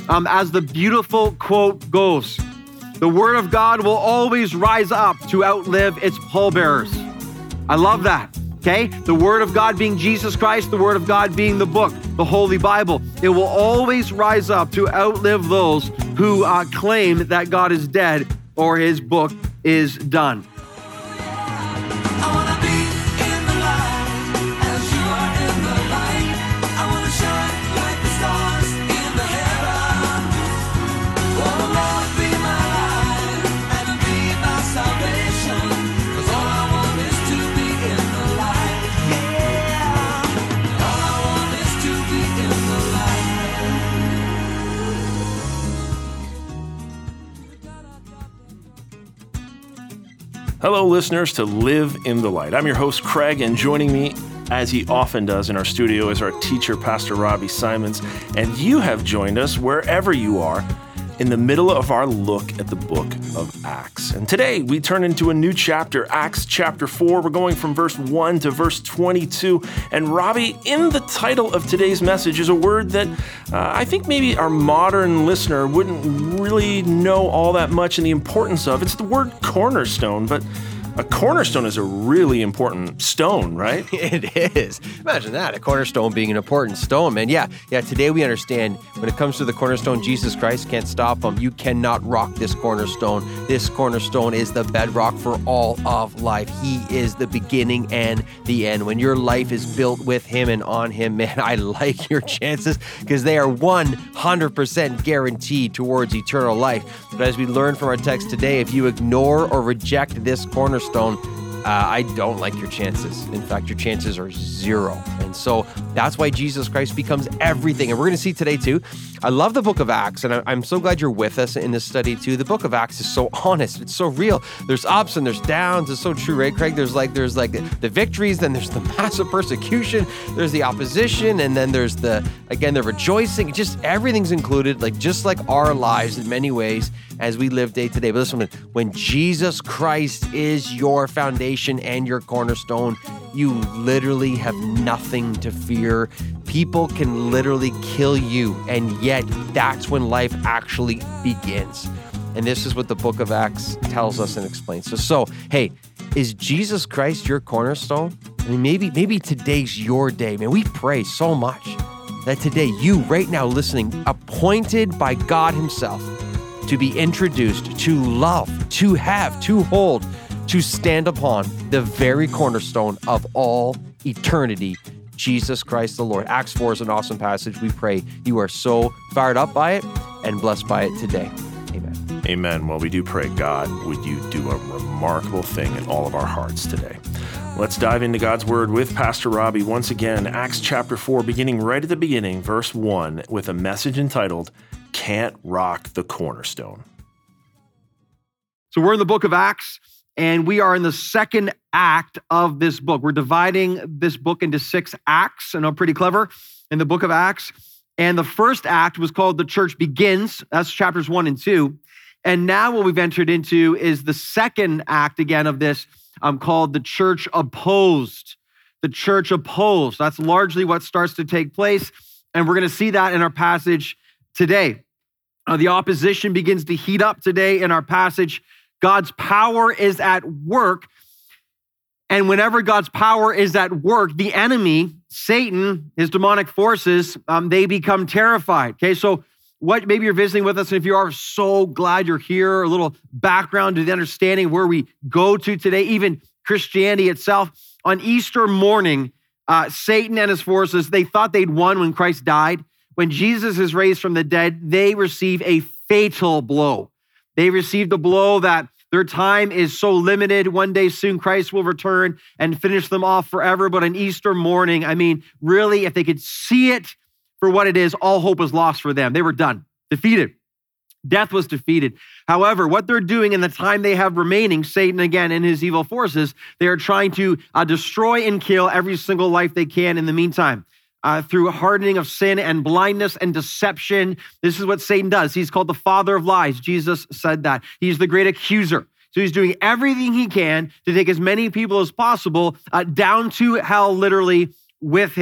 As the beautiful quote goes, the word of God will always rise up to outlive its pallbearers. I love that, okay? The word of God being Jesus Christ, the word of God being the book, the Holy Bible. It will always rise up to outlive those who claim that God is dead or his book is done. Hello, listeners to Live in the Light. I'm your host, Craig, and joining me, as he often does in our studio, is our teacher, Pastor Robbie Simons. And you have joined us wherever you are in the middle of our look at the book of Acts. And today we turn into a new chapter, Acts chapter 4. We're going from verse 1 to verse 22. And Robbie, in the title of today's message is a word that I think maybe our modern listener wouldn't really know all that much in the importance of. It's the word cornerstone, but a cornerstone is a really important stone, right? It is. Imagine that, a cornerstone being an important stone, man. Yeah. Today we understand when it comes to the cornerstone, Jesus Christ can't stop him. You cannot rock this cornerstone. This cornerstone is the bedrock for all of life. He is the beginning and the end. When your life is built with him and on him, man, I like your chances because they are 100% guaranteed towards eternal life. But as we learn from our text today, if you ignore or reject this cornerstone, I don't like your chances. In fact, your chances are zero. And so that's why Jesus Christ becomes everything. And we're going to see today too. I love the book of Acts, and I'm so glad you're with us in this study too. The book of Acts is so honest. It's so real. There's ups and there's downs. It's so true, right, Craig? There's like the victories, then there's the massive persecution, there's the opposition, and then there's the rejoicing. Just everything's included, just like our lives in many ways as we live day to day. But listen, when Jesus Christ is your foundation and your cornerstone, you literally have nothing to fear. People can literally kill you, and yet that's when life actually begins. And this is what the book of Acts tells us and explains. So hey, is Jesus Christ your cornerstone? I mean, maybe today's your day, man. We pray so much that today you, right now listening, appointed by God himself to be introduced, to love, to have, to hold, to stand upon the very cornerstone of all eternity, Jesus Christ the Lord. Acts 4 is an awesome passage. We pray you are so fired up by it and blessed by it today. Amen. Amen. Well, we do pray, God, would you do a remarkable thing in all of our hearts today. Let's dive into God's word with Pastor Robbie once again. Acts chapter 4, beginning right at the beginning, verse 1, with a message entitled, Can't Rock the Cornerstone. So we're in the book of Acts, and we are in the second act of this book. We're dividing this book into 6 acts, and I'm pretty clever in the book of Acts. And the first act was called The Church Begins. That's chapters 1 and 2. And now what we've entered into is the second act again of this called The Church Opposed. The Church Opposed. That's largely what starts to take place. And we're going to see that in our passage today. The opposition begins to heat up today in our passage. God's power is at work. And whenever God's power is at work, the enemy, Satan, his demonic forces, they become terrified. Okay, so what maybe you're visiting with us, and if you are, so glad you're here, a little background to the understanding of where we go to today, even Christianity itself. On Easter morning, Satan and his forces, they thought they'd won when Christ died. When Jesus is raised from the dead, they receive a fatal blow. They received a blow that their time is so limited. One day soon Christ will return and finish them off forever. But on Easter morning, I mean, really, if they could see it for what it is, all hope was lost for them. They were done, defeated. Death was defeated. However, what they're doing in the time they have remaining, Satan again and his evil forces, they are trying to destroy and kill every single life they can in the meantime. Through hardening of sin and blindness and deception. This is what Satan does. He's called the father of lies. Jesus said that. He's the great accuser. So he's doing everything he can to take as many people as possible down to hell, literally, with him.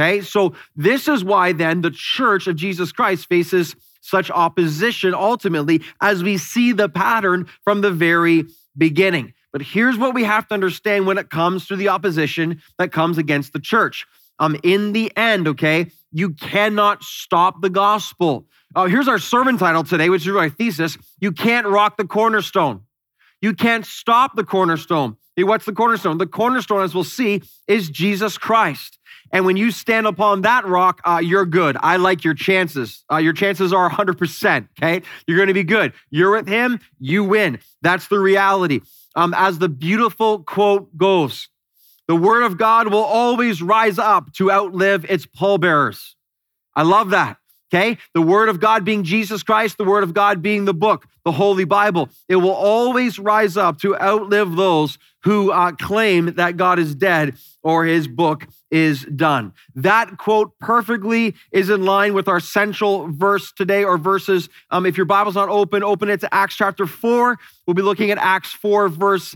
okay? So this is why then the church of Jesus Christ faces such opposition ultimately, as we see the pattern from the very beginning. But here's what we have to understand when it comes to the opposition that comes against the church. In the end, okay, you cannot stop the gospel. Here's our sermon title today, which is our thesis. You can't rock the cornerstone. You can't stop the cornerstone. Hey, what's the cornerstone? The cornerstone, as we'll see, is Jesus Christ. And when you stand upon that rock, you're good. I like your chances. Your chances are 100%, okay? You're going to be good. You're with him, you win. That's the reality. As the beautiful quote goes, the word of God will always rise up to outlive its pallbearers. I love that. Okay, the word of God being Jesus Christ, the word of God being the book, the Holy Bible. It will always rise up to outlive those who claim that God is dead or his book is done. That quote perfectly is in line with our central verse today, or verses. If your Bible's not open it to Acts chapter 4. We'll be looking at Acts 4, verse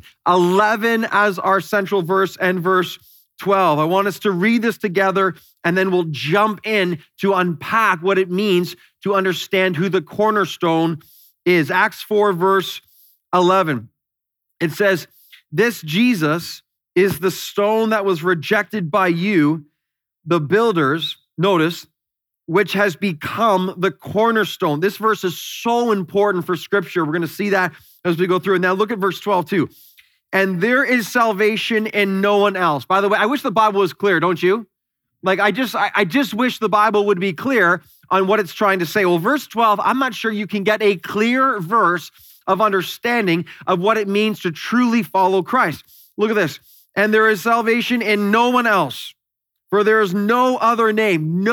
11 as our central verse, and verse 12. I want us to read this together, and then we'll jump in to unpack what it means to understand who the cornerstone is. Acts 4, verse 11. It says, "This Jesus is the stone that was rejected by you, the builders," notice, "which has become the cornerstone." This verse is so important for Scripture. We're going to see that as we go through it. Now look at verse 12 too. "And there is salvation in no one else." By the way, I wish the Bible was clear, don't you? Like, I just wish the Bible would be clear on what it's trying to say. Well, verse 12, I'm not sure you can get a clear verse of understanding of what it means to truly follow Christ. Look at this. "And there is salvation in no one else, for there is no other name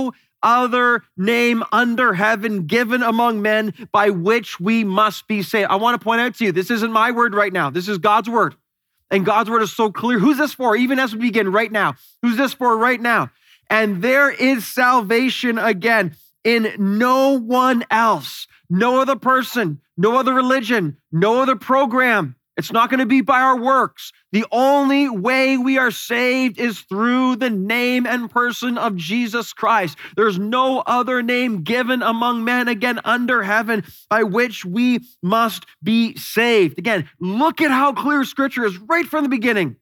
under heaven given among men by which we must be saved." I want to point out to you, this isn't my word right now. This is God's word. And God's word is so clear. Who's this for? Even as we begin right now. Who's this for right now? "And there is salvation," again, "in no one else." No other person, no other religion, no other program. It's not going to be by our works. The only way we are saved is through the name and person of Jesus Christ. There's no other name given among men, again, under heaven, by which we must be saved. Again, look at how clear Scripture is right from the beginning.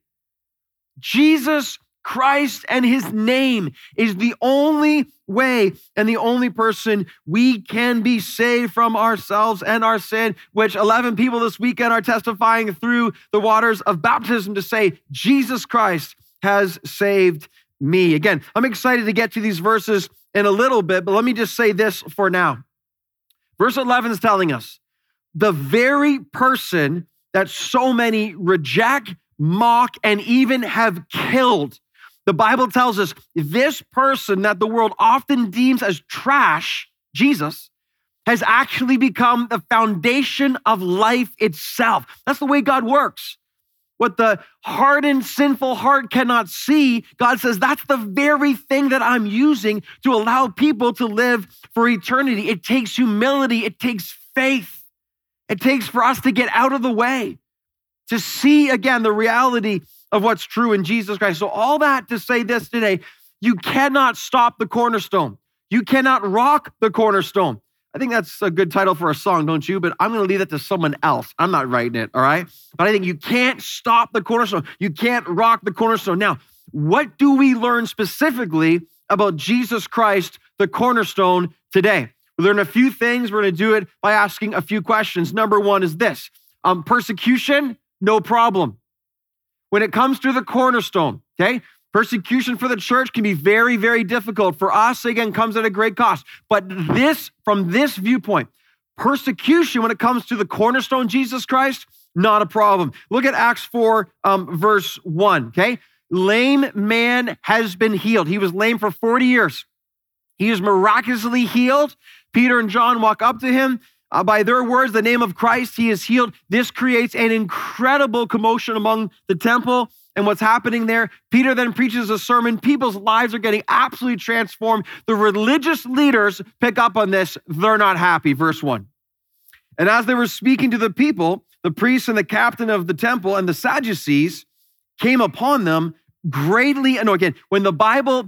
Jesus Christ and his name is the only way and the only person we can be saved from ourselves and our sin, which 11 people this weekend are testifying through the waters of baptism to say, Jesus Christ has saved me. Again, I'm excited to get to these verses in a little bit, but let me just say this for now. Verse 11 is telling us the very person that so many reject, mock, and even have killed. The Bible tells us this person that the world often deems as trash, Jesus, has actually become the foundation of life itself. That's the way God works. What the hardened, sinful heart cannot see, God says, that's the very thing that I'm using to allow people to live for eternity. It takes humility. It takes faith. It takes for us to get out of the way, to see again the reality of what's true in Jesus Christ. So all that to say this today, you cannot stop the cornerstone. You cannot rock the cornerstone. I think that's a good title for a song, don't you? But I'm going to leave that to someone else. I'm not writing it, all right? But I think you can't stop the cornerstone. You can't rock the cornerstone. Now, what do we learn specifically about Jesus Christ, the cornerstone, today? We learn a few things. We're going to do it by asking a few questions. Number one is this. Persecution, no problem. When it comes to the cornerstone, okay, persecution for the church can be very, very difficult. For us, again, comes at a great cost. But from this viewpoint, persecution when it comes to the cornerstone, Jesus Christ, not a problem. Look at Acts 4, verse 1, okay? Lame man has been healed. He was lame for 40 years. He is miraculously healed. Peter and John walk up to him. By their words, the name of Christ, he is healed. This creates an incredible commotion among the temple and what's happening there. Peter then preaches a sermon. People's lives are getting absolutely transformed. The religious leaders pick up on this. They're not happy. Verse 1. "And as they were speaking to the people, the priests and the captain of the temple and the Sadducees came upon them greatly." And again, when the Bible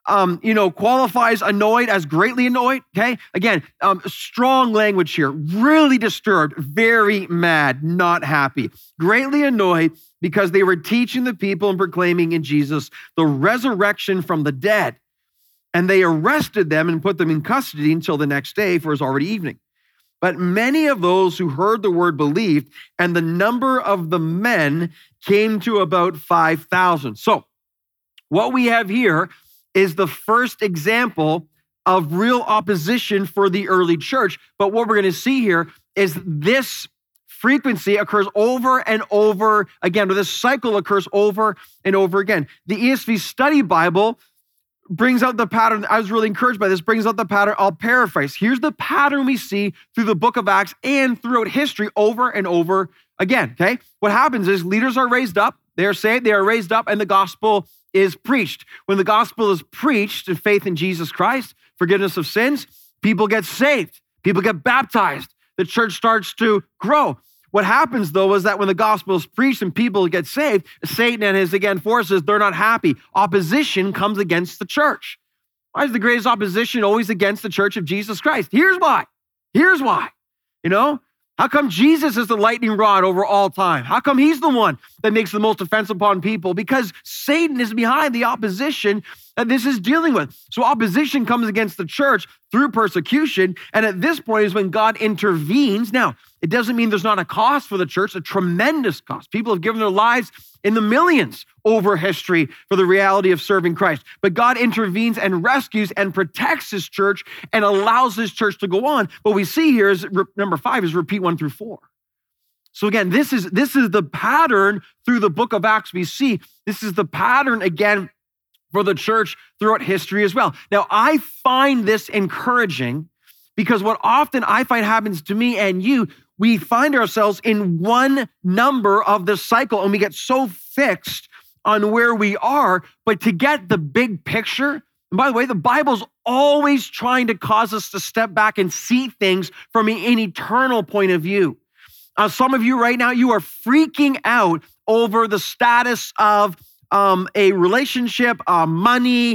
qualifies annoyed as greatly annoyed, okay? Again, strong language here, really disturbed, very mad, not happy, greatly annoyed because they were teaching the people and proclaiming in Jesus the resurrection from the dead. And they arrested them and put them in custody until the next day, for it was already evening. But many of those who heard the word believed, and the number of the men came to about 5,000. So what we have here is the first example of real opposition for the early church. But what we're going to see here is this frequency occurs over and over again, or this cycle occurs over and over again. The ESV Study Bible brings out the pattern. I was really encouraged by this, brings out the pattern. I'll paraphrase. Here's the pattern we see through the book of Acts and throughout history over and over again, okay? What happens is leaders are raised up, they are saved, they are raised up, and the gospel is preached. When the gospel is preached in faith in Jesus Christ, forgiveness of sins, people get saved, people get baptized, the church starts to grow. What happens, though, is that when the gospel is preached and people get saved, Satan and his, forces, they're not happy. Opposition comes against the church. Why is the greatest opposition always against the church of Jesus Christ? Here's why. How come Jesus is the lightning rod over all time? How come he's the one that makes the most offense upon people? Because Satan is behind the opposition that this is dealing with. So opposition comes against the church through persecution. And at this point is when God intervenes. Now, it doesn't mean there's not a cost for the church, a tremendous cost. People have given their lives in the millions over history for the reality of serving Christ. But God intervenes and rescues and protects his church and allows his church to go on. What we see here is number 5 is repeat 1 through 4. So again, this is the pattern through the book of Acts we see. This is the pattern again for the church throughout history as well. Now, I find this encouraging because what often I find happens to me and you, we find ourselves in one number of the cycle and we get so fixed on where we are. But to get the big picture, and by the way, the Bible's always trying to cause us to step back and see things from an eternal point of view. Some of you right now, you are freaking out over the status of a relationship, money,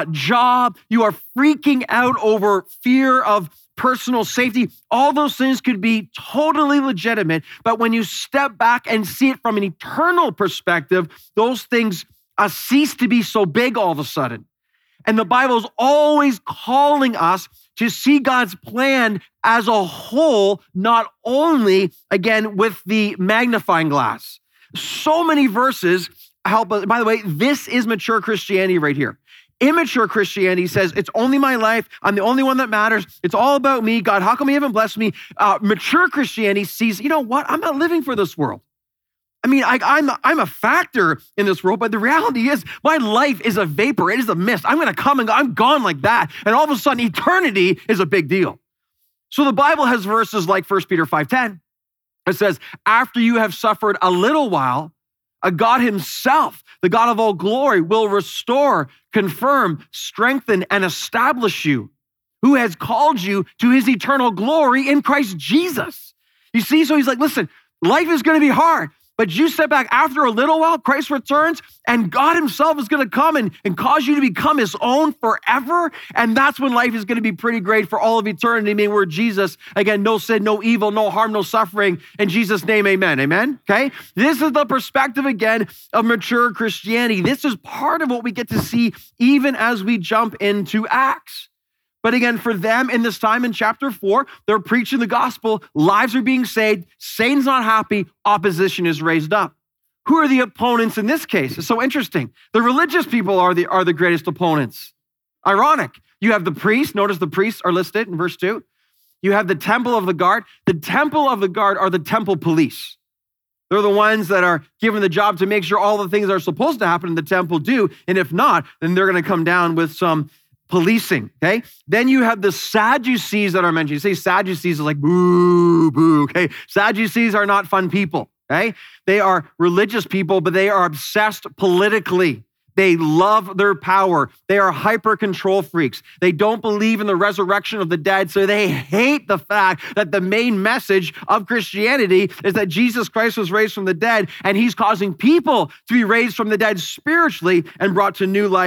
job. You are freaking out over fear of personal safety. All those things could be totally legitimate, but when you step back and see it from an eternal perspective, those things cease to be so big all of a sudden. And the Bible is always calling us to see God's plan as a whole, not only, again, with the magnifying glass. So many verses help us. By the way, this is mature Christianity right here. Immature Christianity says, it's only my life. I'm the only one that matters. It's all about me. God, how come you haven't blessed me? Mature Christianity sees, you know what? I'm not living for this world. I mean, I'm a factor in this world, but the reality is my life is a vapor. It is a mist. I'm going to come and go. I'm gone like that. And all of a sudden, eternity is a big deal. So the Bible has verses like 1 Peter 5:10. It says, after you have suffered a little while, God himself, the God of all glory, will restore, confirm, strengthen, and establish you, who has called you to his eternal glory in Christ Jesus. You see, so he's like, listen, life is going to be hard, but you step back after a little while, Christ returns, and God himself is going to come and cause you to become his own forever. And that's when life is going to be pretty great for all of eternity. I mean, we're Jesus. Again, no sin, no evil, no harm, no suffering. In Jesus' name, amen. Amen? Okay? This is the perspective, again, of mature Christianity. This is part of what we get to see even as we jump into Acts. But again, for them in this time in chapter 4, they're preaching the gospel, lives are being saved, Satan's not happy, opposition is raised up. Who are the opponents in this case? It's so interesting. The religious people are the greatest opponents. Ironic. You have the priests. Notice the priests are listed in verse 2. You have the temple of the guard. The temple of the guard are the temple police. They're the ones that are given the job to make sure all the things that are supposed to happen in the temple do. And if not, then they're going to come down with some policing, okay? Then you have the Sadducees that are mentioned. You say Sadducees are like, boo, boo, okay? Sadducees are not fun people, okay? They are religious people, but they are obsessed politically. They love their power. They are hyper control freaks. They don't believe in the resurrection of the dead, so they hate the fact that the main message of Christianity is that Jesus Christ was raised from the dead, and he's causing people to be raised from the dead spiritually and brought to new life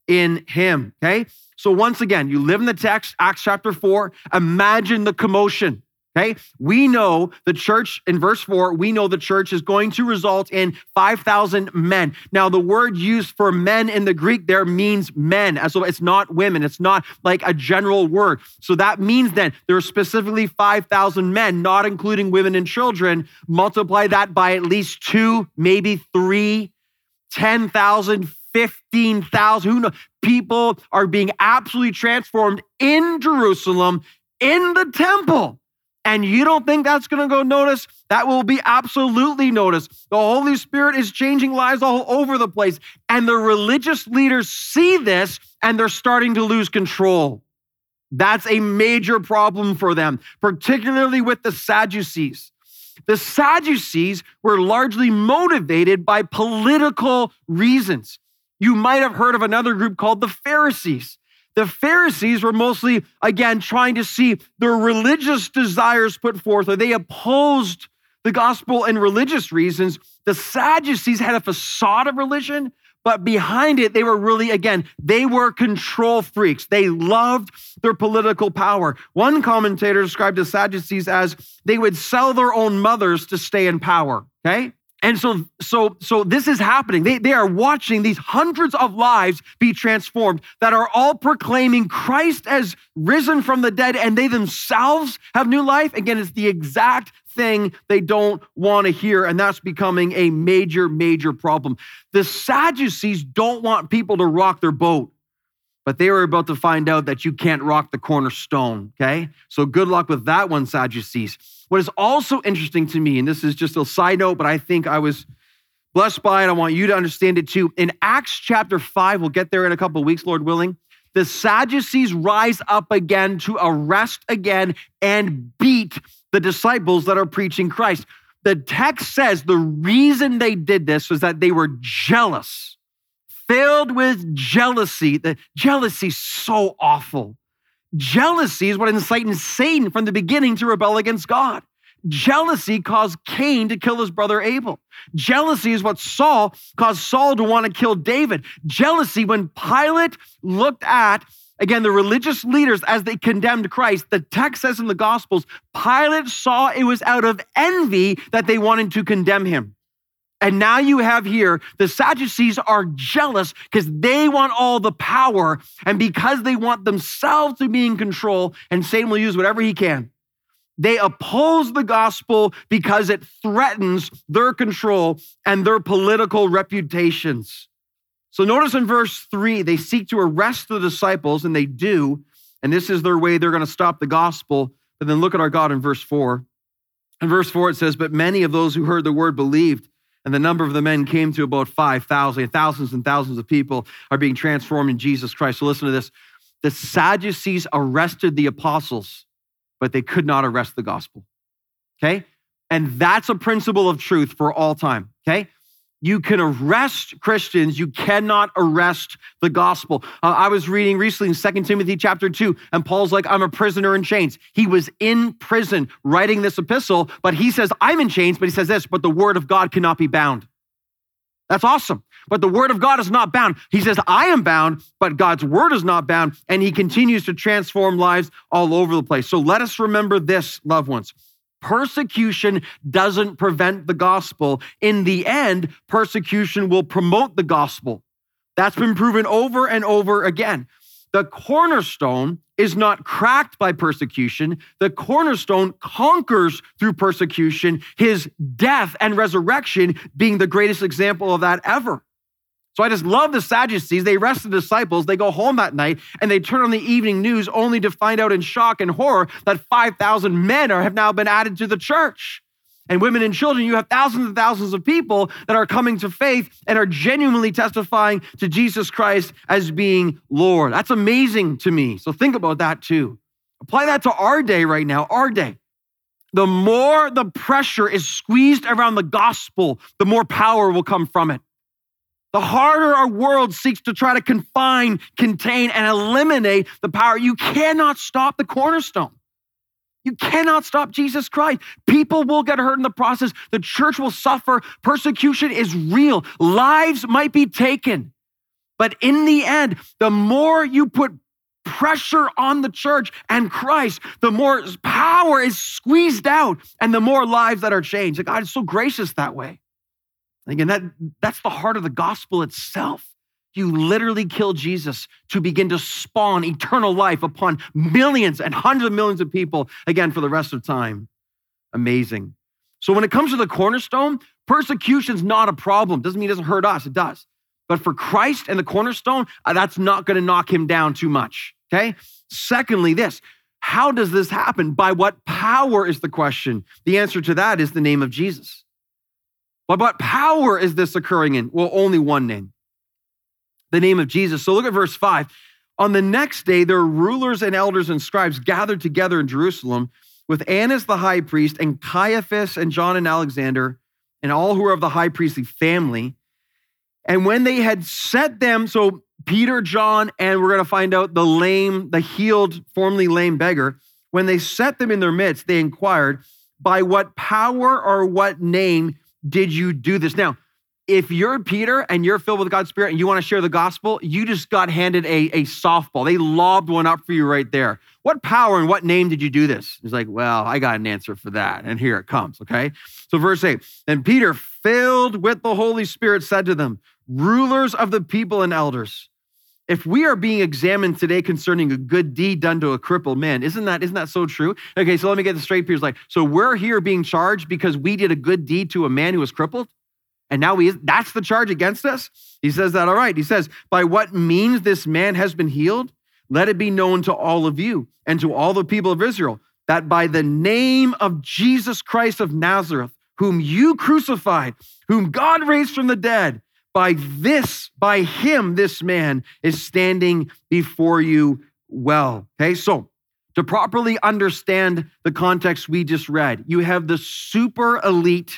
in him, okay? So once again, you live in the text, Acts chapter 4, imagine the commotion, okay? We know the church, in verse 4, we know the church is going to result in 5,000 men. Now, the word used for men in the Greek there means men, as so it's not women. It's not like a general word. So that means then there are specifically 5,000 men, not including women and children. Multiply that by at least 2, maybe 3, 10,000, 15,000, who knows? People are being absolutely transformed in Jerusalem, in the temple. And you don't think that's going to go noticed? That will be absolutely noticed. The Holy Spirit is changing lives all over the place. And the religious leaders see this and they're starting to lose control. That's a major problem for them, particularly with the Sadducees. The Sadducees were largely motivated by political reasons. You might have heard of another group called the Pharisees. The Pharisees were mostly, again, trying to see their religious desires put forth, or they opposed the gospel and religious reasons. The Sadducees had a facade of religion, but behind it, they were really, again, they were control freaks. They loved their political power. One commentator described the Sadducees as they would sell their own mothers to stay in power, okay? And so this is happening. They are watching these hundreds of lives be transformed that are all proclaiming Christ as risen from the dead, and they themselves have new life. Again, it's the exact thing they don't want to hear, and that's becoming a major, major problem. The Sadducees don't want people to rock their boat, but they were about to find out that you can't rock the cornerstone, okay? So good luck with that one, Sadducees. What is also interesting to me, and this is just a side note, but I think I was blessed by it. I want you to understand it too. In Acts chapter 5, we'll get there in a couple of weeks, Lord willing, the Sadducees rise up again to arrest again and beat the disciples that are preaching Christ. The text says the reason they did this was that they were jealous, filled with jealousy. The jealousy is so awful. Jealousy is what incited Satan from the beginning to rebel against God. Jealousy caused Cain to kill his brother Abel. Jealousy is what caused Saul to want to kill David. Jealousy, when Pilate looked at, again, the religious leaders as they condemned Christ, the text says in the Gospels, Pilate saw it was out of envy that they wanted to condemn him. And now you have here, the Sadducees are jealous because they want all the power, and because they want themselves to be in control, and Satan will use whatever he can. They oppose the gospel because it threatens their control and their political reputations. So notice in verse 3, they seek to arrest the disciples, and they do, and this is their way they're going to stop the gospel. But then look at our God in verse 4. In verse 4 it says, but many of those who heard the word believed, and the number of the men came to about 5,000. Thousands and thousands of people are being transformed in Jesus Christ. So listen to this. The Sadducees arrested the apostles, but they could not arrest the gospel, okay? And that's a principle of truth for all time, okay? You can arrest Christians, you cannot arrest the gospel. I was reading recently in 2 Timothy chapter 2, and Paul's like, I'm a prisoner in chains. He was in prison writing this epistle, but he says, I'm in chains, but he says this, but the word of God cannot be bound. That's awesome. But the word of God is not bound. He says, I am bound, but God's word is not bound, and he continues to transform lives all over the place. So let us remember this, loved ones. Persecution doesn't prevent the gospel. In the end, persecution will promote the gospel. That's been proven over and over again. The cornerstone is not cracked by persecution. The cornerstone conquers through persecution, his death and resurrection being the greatest example of that ever. So I just love the Sadducees. They arrest the disciples. They go home that night and they turn on the evening news only to find out in shock and horror that 5,000 men have now been added to the church. And women and children, you have thousands and thousands of people that are coming to faith and are genuinely testifying to Jesus Christ as being Lord. That's amazing to me. So think about that too. Apply that to our day right now, our day. The more the pressure is squeezed around the gospel, the more power will come from it. The harder our world seeks to try to confine, contain, and eliminate the power, you cannot stop the cornerstone. You cannot stop Jesus Christ. People will get hurt in the process. The church will suffer. Persecution is real. Lives might be taken. But in the end, the more you put pressure on the church and Christ, the more power is squeezed out and the more lives that are changed. God is so gracious that way. Again, that's the heart of the gospel itself. You literally kill Jesus to begin to spawn eternal life upon millions and hundreds of millions of people, again, for the rest of time. Amazing. So when it comes to the cornerstone, persecution's not a problem. Doesn't mean it doesn't hurt us, it does. But for Christ and the cornerstone, that's not going to knock him down too much, okay? Secondly, this, how does this happen? By what power is the question? The answer to that is the name of Jesus. But what power is this occurring in? Well, only one name, the name of Jesus. So look at verse 5. On the next day, there were rulers and elders and scribes gathered together in Jerusalem with Annas the high priest and Caiaphas and John and Alexander and all who were of the high priestly family. And when they had set them, so Peter, John, and we're going to find out the healed, formerly lame beggar, when they set them in their midst, they inquired, by what power or what name did you do this? Now, if you're Peter and you're filled with God's Spirit and you want to share the gospel, you just got handed a softball. They lobbed one up for you right there. What power and what name did you do this? He's like, well, I got an answer for that. And here it comes, okay? So verse 8, and Peter, filled with the Holy Spirit, said to them, rulers of the people and elders, if we are being examined today concerning a good deed done to a crippled man, isn't that so true? Okay, so let me get this straight. Peter's like, so we're here being charged because we did a good deed to a man who was crippled? And now that's the charge against us? He says that, all right. He says, by what means this man has been healed, let it be known to all of you and to all the people of Israel that by the name of Jesus Christ of Nazareth, whom you crucified, whom God raised from the dead, by him, this man is standing before you well. Okay, so to properly understand the context we just read, you have the super elite,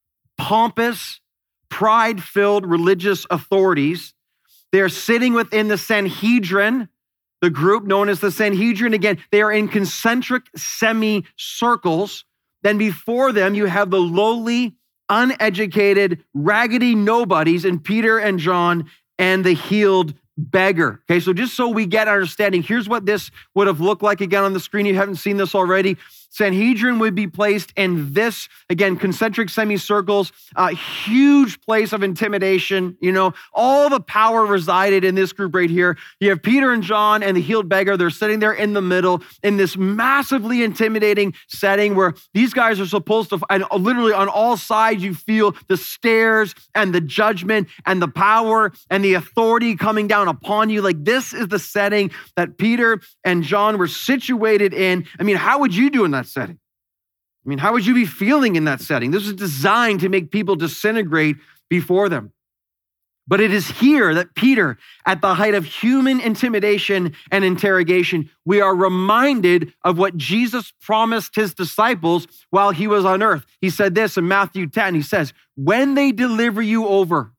pompous, pride-filled religious authorities. They're sitting within the Sanhedrin, the group known as the Sanhedrin. Again, they are in concentric semicircles. Then before them, you have the lowly, uneducated, raggedy nobodies in Peter and John and the healed beggar. Okay, so just so we get understanding, here's what this would have looked like again on the screen. You haven't seen this already. Sanhedrin would be placed in this, again, concentric semicircles, a huge place of intimidation. You know, all the power resided in this group right here. You have Peter and John and the healed beggar. They're sitting there in the middle in this massively intimidating setting where these guys are supposed to, and literally on all sides, you feel the stares and the judgment and the power and the authority coming down upon you. Like this is the setting that Peter and John were situated in. I mean, how would you do in that setting? I mean, how would you be feeling in that setting? This was designed to make people disintegrate before them. But it is here that Peter, at the height of human intimidation and interrogation, we are reminded of what Jesus promised his disciples while he was on earth. He said this in Matthew 10. He says, when they deliver you over,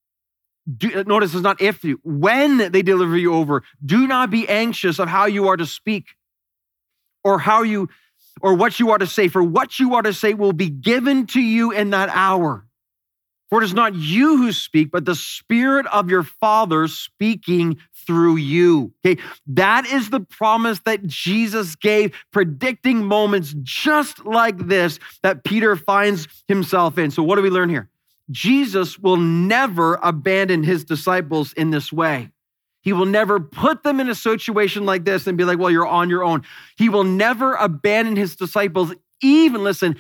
notice it's not if you, when they deliver you over, do not be anxious of how you are to speak or what you are to say, for what you are to say will be given to you in that hour. For it is not you who speak, but the Spirit of your Father speaking through you. Okay, that is the promise that Jesus gave, predicting moments just like this that Peter finds himself in. So what do we learn here? Jesus will never abandon his disciples in this way. He will never put them in a situation like this and be like, well, you're on your own. He will never abandon his disciples, even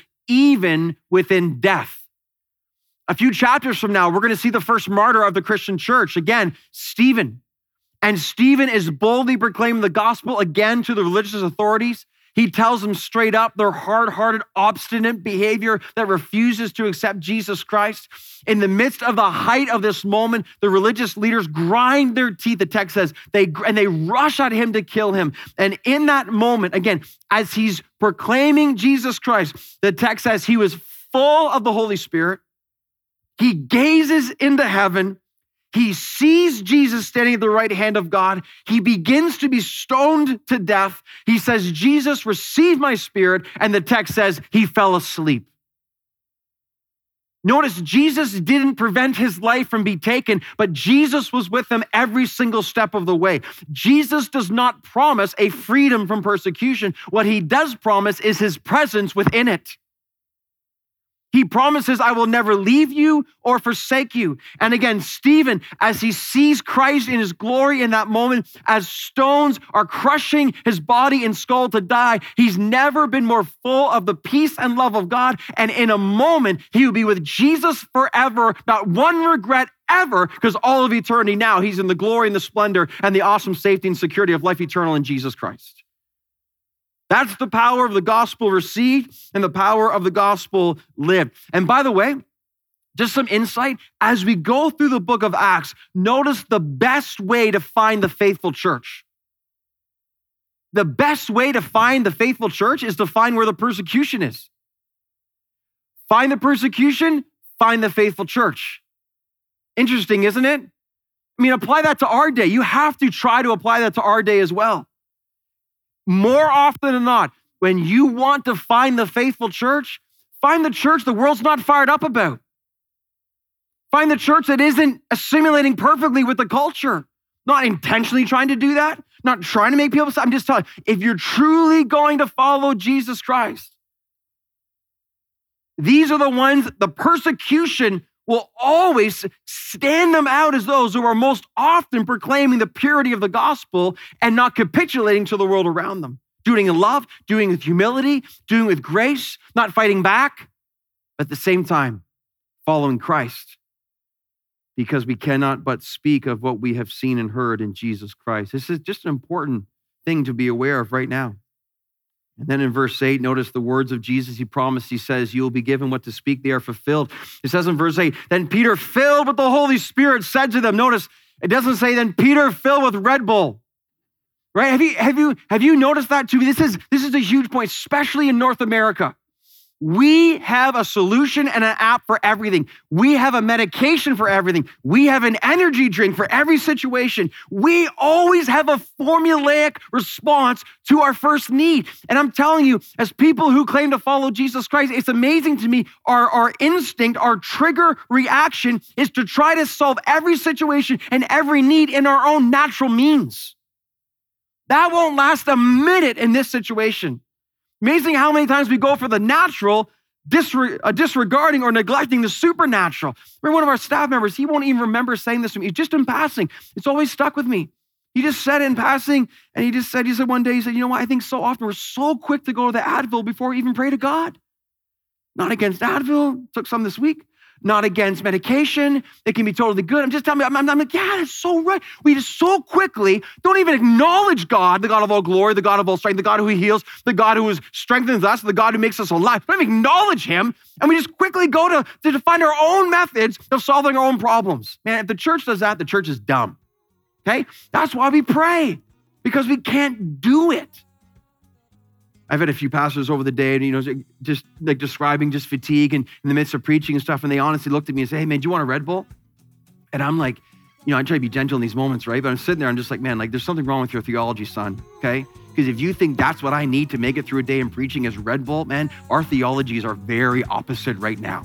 within death. A few chapters from now, we're going to see the first martyr of the Christian church. Again, Stephen. And Stephen is boldly proclaiming the gospel again to the religious authorities. He tells them straight up their hard-hearted, obstinate behavior that refuses to accept Jesus Christ. In the midst of the height of this moment, the religious leaders grind their teeth, the text says, they rush at him to kill him. And in that moment, again, as he's proclaiming Jesus Christ, the text says he was full of the Holy Spirit. He gazes into heaven. He sees Jesus standing at the right hand of God. He begins to be stoned to death. He says, Jesus, receive my spirit. And the text says he fell asleep. Notice Jesus didn't prevent his life from being taken, but Jesus was with him every single step of the way. Jesus does not promise a freedom from persecution. What he does promise is his presence within it. He promises, I will never leave you or forsake you. And again, Stephen, as he sees Christ in his glory in that moment, as stones are crushing his body and skull to die, he's never been more full of the peace and love of God. And in a moment, he will be with Jesus forever, not one regret ever, because all of eternity now, he's in the glory and the splendor and the awesome safety and security of life eternal in Jesus Christ. That's the power of the gospel received and the power of the gospel lived. And by the way, just some insight, as we go through the book of Acts, notice the best way to find the faithful church. The best way to find the faithful church is to find where the persecution is. Find the persecution, find the faithful church. Interesting, isn't it? I mean, apply that to our day. You have to try to apply that to our day as well. More often than not, when you want to find the faithful church, find the church the world's not fired up about. Find the church that isn't assimilating perfectly with the culture, not intentionally trying to do that, not trying to make people. I'm just telling you, if you're truly going to follow Jesus Christ, these are the ones, the persecution will always stand them out as those who are most often proclaiming the purity of the gospel and not capitulating to the world around them. Doing it in love, doing it with humility, doing it with grace, not fighting back, but at the same time, following Christ. Because we cannot but speak of what we have seen and heard in Jesus Christ. This is just an important thing to be aware of right now. And then in verse 8, notice the words of Jesus. He promised, he says, you will be given what to speak. They are fulfilled. It says in verse 8, then Peter, filled with the Holy Spirit, said to them, notice, it doesn't say then Peter filled with Red Bull, right? Have you noticed that too? This is a huge point, especially in North America. We have a solution and an app for everything. We have a medication for everything. We have an energy drink for every situation. We always have a formulaic response to our first need. And I'm telling you, as people who claim to follow Jesus Christ, it's amazing to me. Our instinct, our trigger reaction is to try to solve every situation and every need in our own natural means. That won't last a minute in this situation. Amazing how many times we go for the natural, disregarding or neglecting the supernatural. Remember one of our staff members, he won't even remember saying this to me, just in passing. It's always stuck with me. He just said it in passing, and he said one day, you know what, I think so often we're so quick to go to the Advil before we even pray to God. Not against Advil, took some this week. Not against medication. It can be totally good. I'm just telling you, I'm like, yeah, that's so right. We just so quickly don't even acknowledge God, the God of all glory, the God of all strength, the God who heals, the God who strengthens us, the God who makes us alive. We don't even acknowledge him. And we just quickly go to find our own methods of solving our own problems. Man, if the church does that, the church is dumb. Okay? That's why we pray, because we can't do it. I've had a few pastors over the day, just like describing just fatigue and in the midst of preaching and stuff. And they honestly looked at me and said, hey man, do you want a Red Bull? And I'm like, I try to be gentle in these moments, right? But I'm sitting there, I'm just like, man, like there's something wrong with your theology, son, okay? Because if you think that's what I need to make it through a day in preaching is Red Bull, man, our theologies are very opposite right now.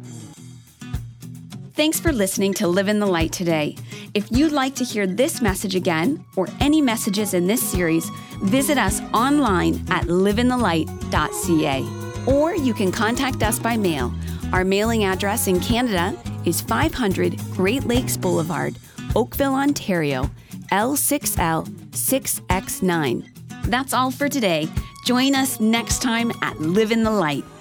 Thanks for listening to Live in the Light today. If you'd like to hear this message again or any messages in this series, visit us online at liveinthelight.ca. Or you can contact us by mail. Our mailing address in Canada is 500 Great Lakes Boulevard, Oakville, Ontario, L6L 6X9. That's all for today. Join us next time at Live in the Light.